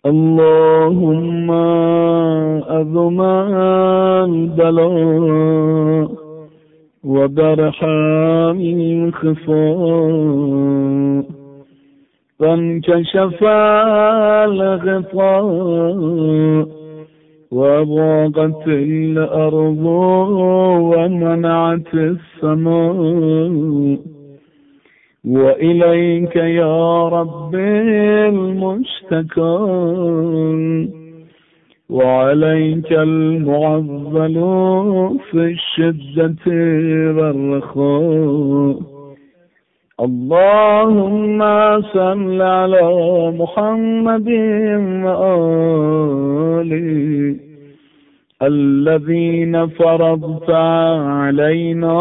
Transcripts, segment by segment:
اللهم أذم البلاء وبرحام الخفاء فانكشف الغطاء وضاقت الأرض ومنعت السماء وإليك يا رب المشتكى وعليك المعضل في الشدة والرخاء. اللهم صل على محمد وآله الذين فرضت علينا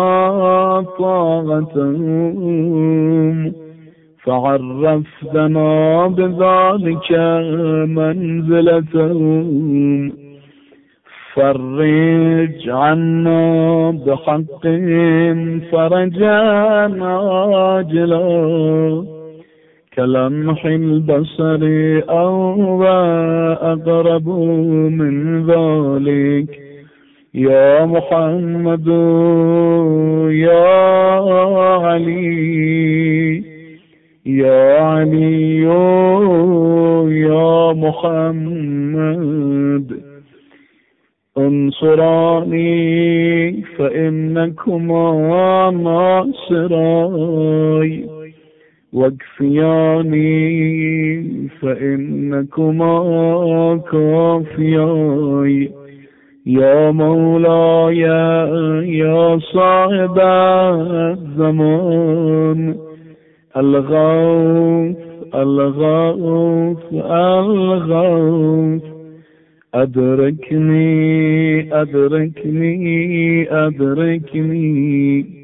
طاعتهم فعرفتنا بذلك منزلتهم. فرج عنا بحقهم فرجا عاجلا كلمح البصر أو أقرب من ذلك يا محمد يا علي يا علي يا محمد. انصراني فإنكما ناصراي واكفياني فإنكما كافياي يا مولاي يا صاحب الزمان الغوث الغوث الغوث أدركني أدركني أدركني